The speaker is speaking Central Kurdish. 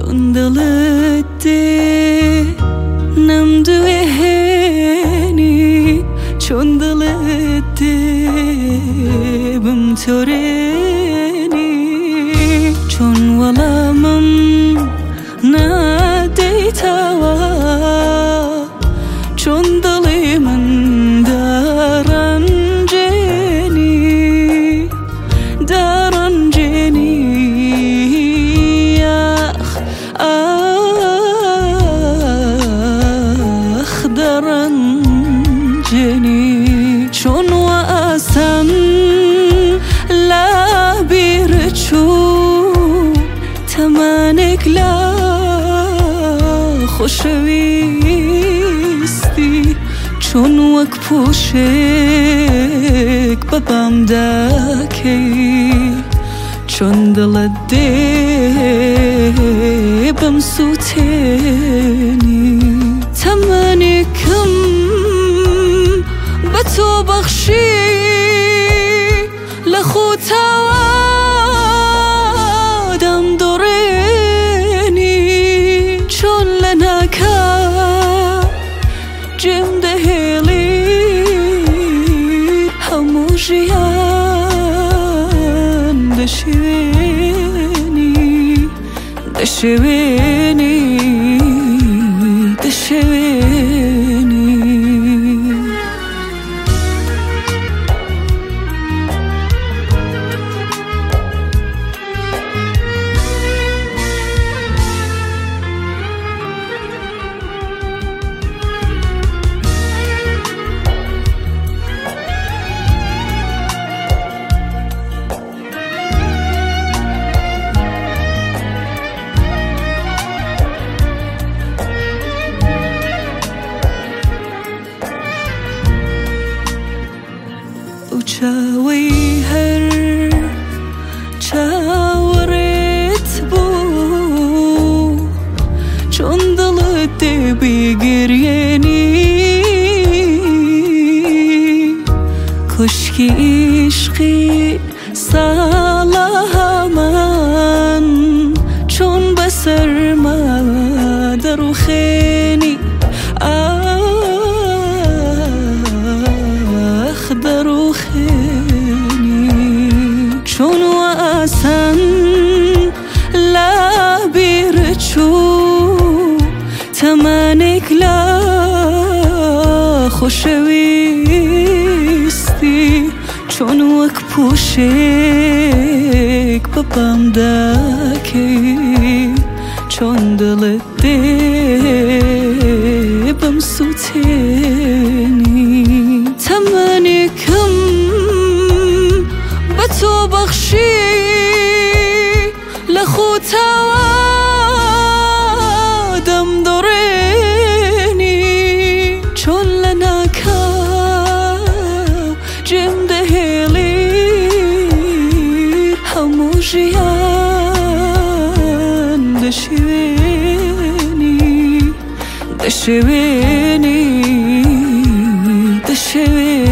چون دلت ده نمدوه هنی چون دلت ده بمتورنی چون ولامم نادیتوا چون دلی من دارنجنی آخ دارنجنی چون واسن لا بیرچو تمانک لا خوشویستی چون وک پوشک ببام داکی چون دلت ده بمسوتنی تمانکم بتو بخشی لخوتوادم دورنی چون لناکا جم دهلی هموشیان دشوینی دشوینی دشوینی چاوی هر چاورت بو چون دلت بگریانی کشکی عشقی سالهمان چون بسر ما درو خینی درو خینی چون واسن لا بیرچو تمانک لا خوشویستی چون وک پوشک ببام داکی چون دلت ده بمسوتنی تمانکم بتو بخشی لخوتوادم دورنی چون لناکا جم دهلی هموشیان دشوینی دشوینی دشوینی